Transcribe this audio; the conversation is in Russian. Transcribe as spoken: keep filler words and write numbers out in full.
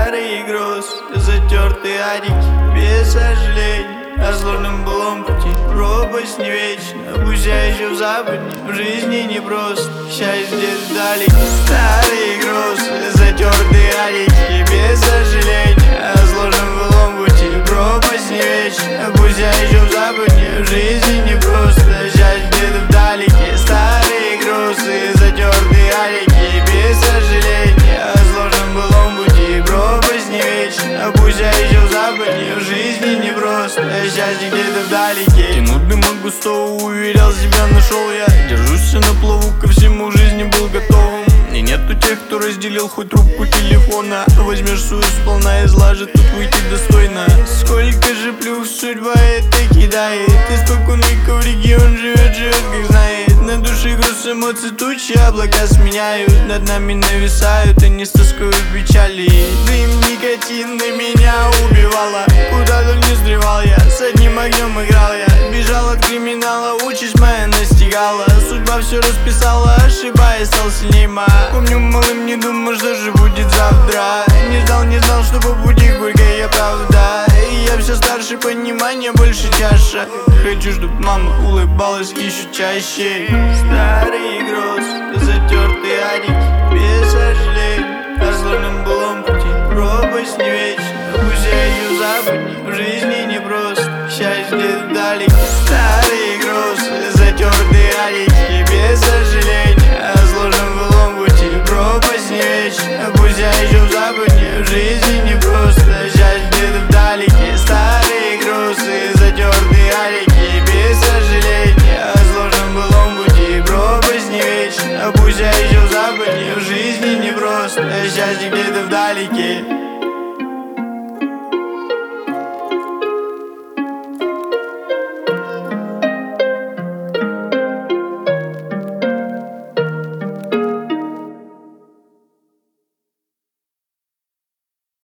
Старый груз, затертый адик, без сожалений о сложном былом пути. Пропасть не вечна, пусть я еще в западне, в жизни не просто, счастье вдали. Старый груз, затертый адик, без сожалений о сложном былом пути. Пропасть не вечна, пусть я еще в западне, в жизни не просто, счастье где-то вдалеке. Старый груз и затертый адик, без сожалений о сложном былом пути. Пропасть не вечна, пусть я еще в западне, в жизни не просто, счастье где-то вдалеке. Тянуть дым от густого, уверял себя, нашел я. Держусь на плаву, ко всему в жизни был готовым. И нету тех, кто разделил хоть трубку телефона. Возьмешь свою сполна и злажет, тут выйти достойно. Сколько же плюс судьба это кидает. Испокон веков регион живет, живет как знает. На душе груз эмоций тучи, облака сменяют. Над нами нависают, они с тоской печали. Дым никотин на меня убивала. Куда только не стревал я, с одним огнем играл я. Бежал от криминала, участь моя настигала. Судьба все расписала, ошибаясь, стал сильней ма. Помню, малым не думал, что же будет завтра. Не ждал, не знал, что по пути горькая правда. И я все старше, понимание больше чаша. Хочу, чтоб мама улыбалась еще чаще. Старый груз, затертый адик, без сожалений о сложном былом пути. Пропасть не вечна, пусть я ее западне, в жизни не просто, счастье где-то вдалеке. Старый груз, затертый адик, без сожалений о сложном былом пути. Пропасть не вечна, пусть я еще в западне, в жизни не просто, счастье где-то вдалеке. Старый груз и затертый адик, без сожалений о сложном былом пути. Пропасть не вечна, пусть я еще в западне, в жизни не просто, счастье где-то вдалеке.